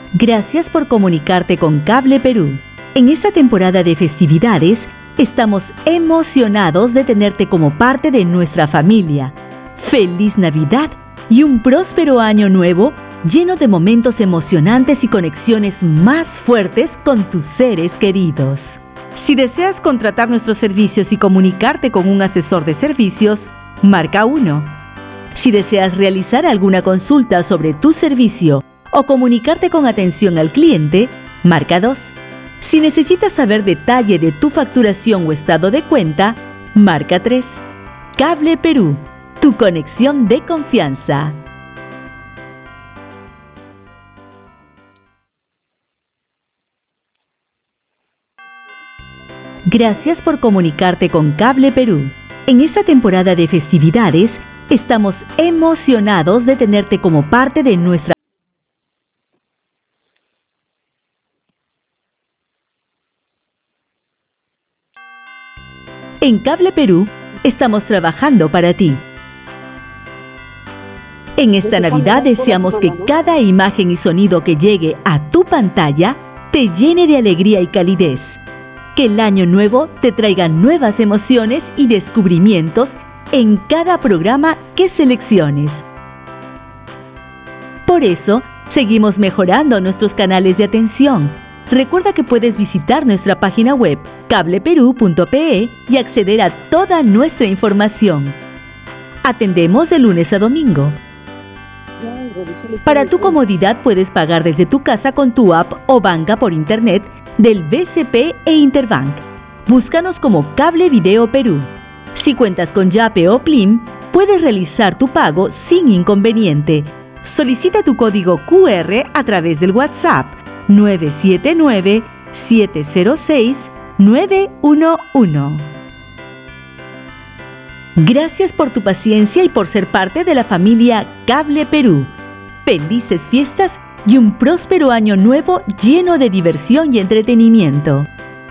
Gracias por comunicarte con Cable Perú. En esta temporada de festividades, estamos emocionados de tenerte como parte de nuestra familia. ¡Feliz Navidad y un próspero año nuevo lleno de momentos emocionantes y conexiones más fuertes con tus seres queridos! Si deseas contratar nuestros servicios y comunicarte con un asesor de servicios, marca 1. Si deseas realizar alguna consulta sobre tu servicio o comunicarte con atención al cliente, marca 2. Si necesitas saber detalle de tu facturación o estado de cuenta, marca 3. Cable Perú, tu conexión de confianza. Gracias por comunicarte con Cable Perú. En esta temporada de festividades, estamos emocionados de tenerte como parte de nuestra. En Cable Perú, estamos trabajando para ti. En esta Navidad deseamos que cada imagen y sonido que llegue a tu pantalla te llene de alegría y calidez. Que el año nuevo te traiga nuevas emociones y descubrimientos en cada programa que selecciones. Por eso, seguimos mejorando nuestros canales de atención. Recuerda que puedes visitar nuestra página web cableperú.pe y acceder a toda nuestra información. Atendemos de lunes a domingo. Para tu comodidad puedes pagar desde tu casa con tu app o banca por internet del BCP e Interbank. Búscanos como Cable Video Perú. Si cuentas con Yape o Plim, puedes realizar tu pago sin inconveniente. Solicita tu código QR a través del WhatsApp 979-706-911. Gracias por tu paciencia y por ser parte de la familia Cable Perú. Felices fiestas y un próspero año nuevo lleno de diversión y entretenimiento.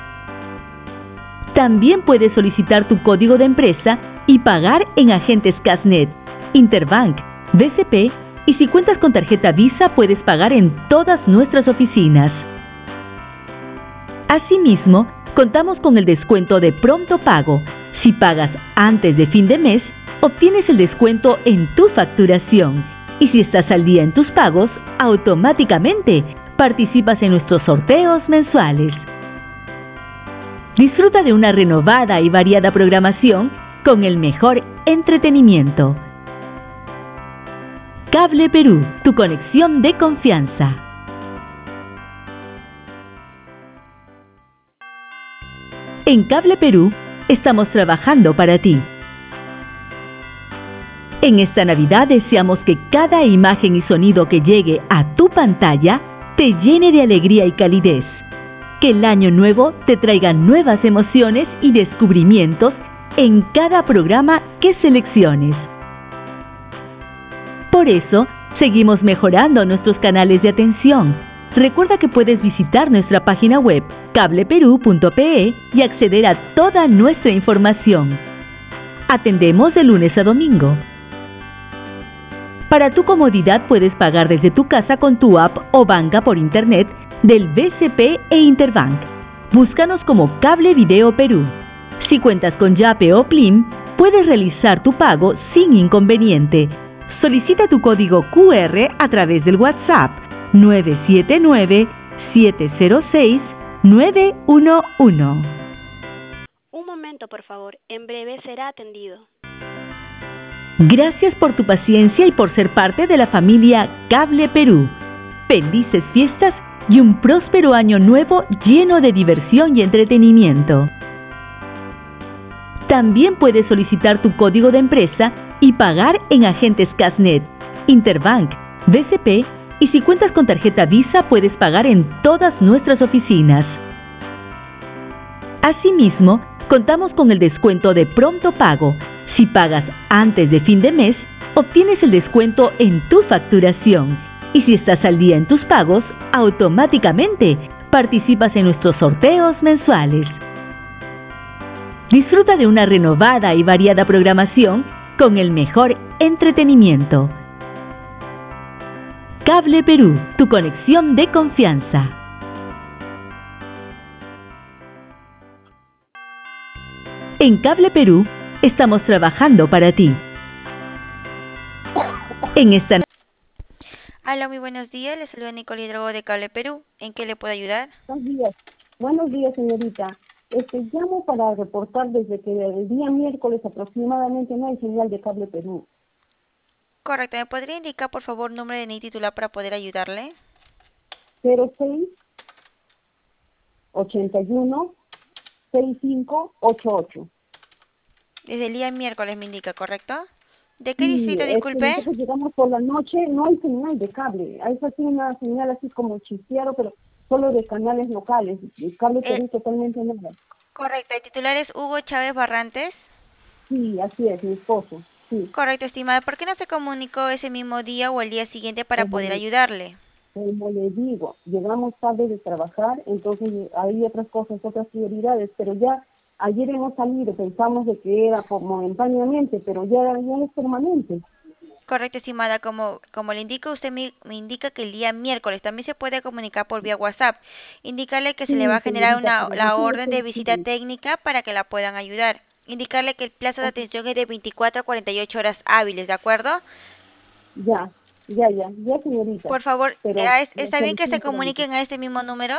También puedes solicitar tu código de empresa y pagar en agentes Casnet, Interbank, BCP y si cuentas con tarjeta Visa puedes pagar en todas nuestras oficinas. Asimismo, contamos con el descuento de pronto pago. Si pagas antes de fin de mes, obtienes el descuento en tu facturación. Y si estás al día en tus pagos, automáticamente participas en nuestros sorteos mensuales. Disfruta de una renovada y variada programación con el mejor entretenimiento. Cable Perú, tu conexión de confianza. En Cable Perú, estamos trabajando para ti. En esta Navidad deseamos que cada imagen y sonido que llegue a tu pantalla te llene de alegría y calidez. Que el año nuevo te traiga nuevas emociones y descubrimientos en cada programa que selecciones. Por eso, seguimos mejorando nuestros canales de atención. Recuerda que puedes visitar nuestra página web cableperú.pe y acceder a toda nuestra información. Atendemos de lunes a domingo. Para tu comodidad puedes pagar desde tu casa con tu app o banca por internet del BCP e Interbank. Búscanos como Cable Video Perú. Si cuentas con Yape o Plim, puedes realizar tu pago sin inconveniente. Solicita tu código QR a través del WhatsApp 979-706-911. Un momento, por favor. En breve será atendido. Gracias por tu paciencia y por ser parte de la familia Cable Perú. Felices fiestas y un próspero año nuevo lleno de diversión y entretenimiento. También puedes solicitar tu código de empresa y pagar en agentes Casnet, Interbank, BCP y si cuentas con tarjeta Visa puedes pagar en todas nuestras oficinas. Asimismo, contamos con el descuento de pronto pago. Si pagas antes de fin de mes, obtienes el descuento en tu facturación. Y si estás al día en tus pagos, automáticamente participas en nuestros sorteos mensuales. Disfruta de una renovada y variada programación con el mejor entretenimiento. Cable Perú, tu conexión de confianza. En Cable Perú estamos trabajando para ti. En esta Hola, muy buenos días. Les saluda Nicole Hidrogo de Cable Perú. ¿En qué le puedo ayudar? Buenos días, señorita. Llamo para reportar desde que el día miércoles aproximadamente no hay señal de Cable Perú. Correcto. ¿Me podría indicar, por favor, nombre de NI titular para poder ayudarle? 06 81 6588. Desde el día miércoles me indica, ¿correcto? ¿De qué Sí, distrito, disculpe? nosotros llegamos por la noche, no hay señal de cable. Hay así una señal así como chispeado, pero solo de canales locales. El Cable Perú totalmente nada. Correcto. El titular es Hugo Chávez Barrantes. Sí, así es, mi esposo. Sí, Correcto, estimada. ¿Por qué no se comunicó ese mismo día o el día siguiente para como poder le, ayudarle? como le digo, llegamos tarde de trabajar, entonces hay otras cosas, otras prioridades, pero ya ayer hemos salido, pensamos de que era por momentáneamente, pero ya es permanente. Correcto, estimada. Como le indico, usted me indica que el día miércoles también se puede comunicar por vía WhatsApp. Indicarle que se le va Sí, a generar señorita, pero la recién orden de estoy visita sí. técnica para que la puedan ayudar. Indicarle que el plazo de atención es de 24 a 48 horas hábiles, ¿de acuerdo? Ya, señorita, Por favor, pero lo ¿está bien que se solicito antes. comuniquen a este mismo número?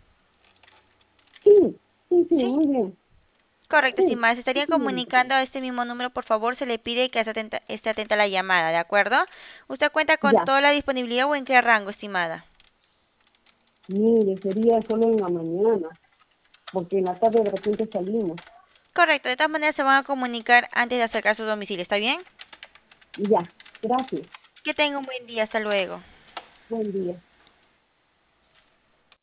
Sí, Sí. muy bien. Correcto, Sí, estimada. Se sí, estarían señorita. comunicando a este mismo número, por favor, se le pide que esté atenta a la llamada, ¿de acuerdo? ¿Usted cuenta con Ya, toda la disponibilidad o en qué rango, estimada? mire, sería solo en la mañana, porque en la tarde de repente salimos. Correcto, de todas maneras se van a comunicar antes de acercar a su domicilio, ¿está bien? Ya, gracias. Que tenga un buen día, hasta luego. Buen día.